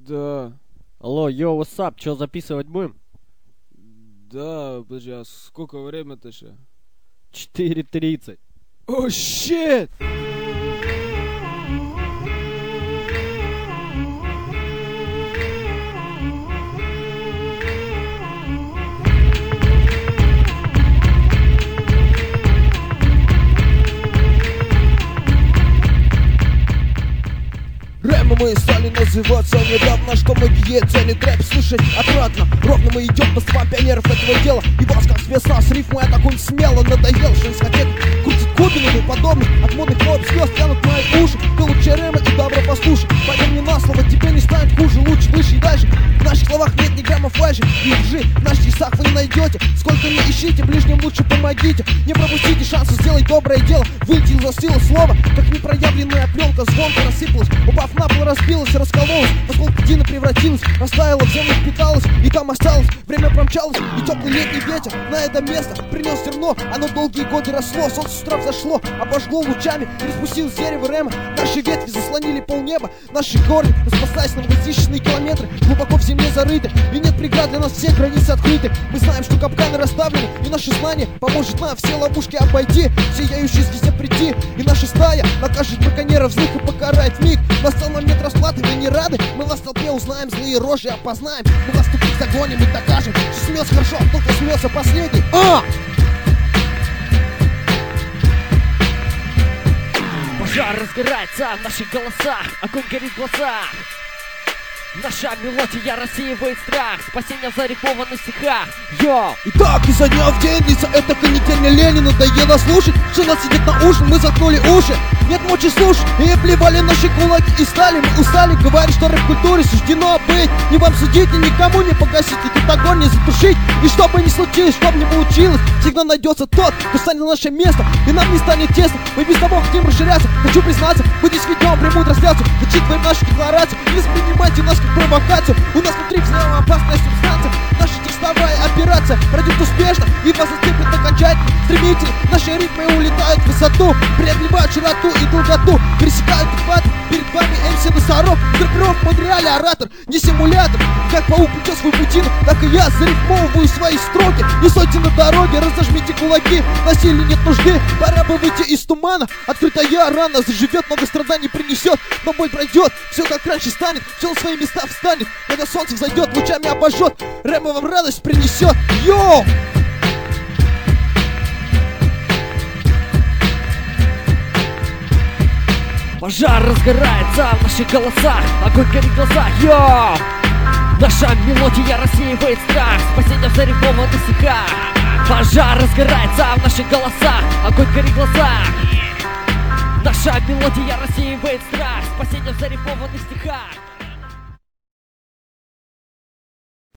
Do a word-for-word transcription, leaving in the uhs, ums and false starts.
Да. Алло, йоу, what's up? Чё, записывать будем? Да, подожди, а сколько время-то еще? четыре тридцать. О, щит! Рэма мы стали называться недавно, что многие ценят рэп слышать отвратно. Ровно мы идем по стопам пионеров этого дела. И вас как с весна с рифмой атакуем смело. Надоел, что дискотека крутит кубинами подобных. От модных поп звезд тянут мои уши. Ты лучше Рэма и добро послушай. Поверь мне на слово, тебе не станет хуже. Лучше, выше и дальше. В наших словах нет ни грамма фальши и лжи. В наших часах вы не найдете. Сколько не ищите, ближним лучше помогите. Не пропустите шанса сделать доброе дело. Выйти из силы слова, как непроявленная пленка звонко рассыпалась. Упав на пол, разбилась, раскололась, поскольку Дина превратилась, растаяла, в землю впиталась и там осталось. Время промчалось, и теплый летний ветер на это место принес зерно. Оно долгие годы росло, солнце с утра взошло, обожгло лучами и распустилось дерево Рэма. Наши ветви заслонили полнеба, наши корни распасаясь на многотысячные километры, глубоко в земле зарыты, и нет преград для нас, все границы открыты. Мы знаем, что капканы расставлены, и наше знание поможет нам все ловушки обойти, сияющие везде прийти. И наша стая накажет браконьеров злых и покарает миг. Настал момент расплаты, вы не рады? Мы вас в толпе узнаем, злые рожи опознаем. Мы вас в тупик загоним и докажем, что смеется хорошо, только смеется последний. А! Пожар разгорается в наших голосах, огонь горит в глазах. Наша мелодия рассеивает страх, спасение в зарифмованных стихах. Йоу! Итак, изо дня в день длится эта канитель, мне лень, надоело слушать, что нас сидит на ужин, мы заткнули уши. Нет мочи слушать, и плевали наши кулаки и стали. Мы устали, говорит, что рэп-культуре суждено быть. Не вам судить и никому не погасить, и тут огонь не затушить. И что бы ни случилось, что бы ни получилось, всегда найдется тот, кто станет на наше место, и нам не станет тесно. Мы без того хотим расширяться, хочу признаться, мы действительно прямую трансляцию, зачитываем нашу декларацию, не воспринимайте нас как провокацию. У нас внутри взрыва опасная субстанция. Наша текстовая операция пройдет успешно и вас зацепит окончательно. Стремительно наши ритмы улетают в высоту, преодолевают широту и долготу, пересекают хват. Перед вами эм си Носорог, группировка под реальный оратор, не симулятор. Как паук плетет свою путину, так и я зарифмовываю свои строки. Не стойте на дороге, разожмите кулаки, насилию нет нужды, пора бы выйти из тумана. Открытая рана заживет, много страданий принесет, но боль пройдет, все как раньше станет, все на свои места встанет. Когда солнце взойдет, лучами обожжет, Рэма вам радость принесет. Йоу! Пожар разгорается в наших голосах, огонь горит в глазах. Йоу! Наша мелодия рассеивает страх, спасение в зарифмованных стихах. Пожар разгорается в наших голосах, огонь горит в глазах. Наша мелодия рассеивает страх, спасение в зарифмованных стихах.